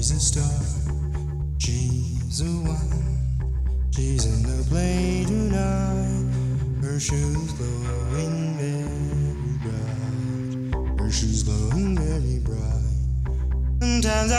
She's a star, she's the one. She's in the play tonight. Her shoes glowing very bright. Her shoes glowing very bright. Sometimes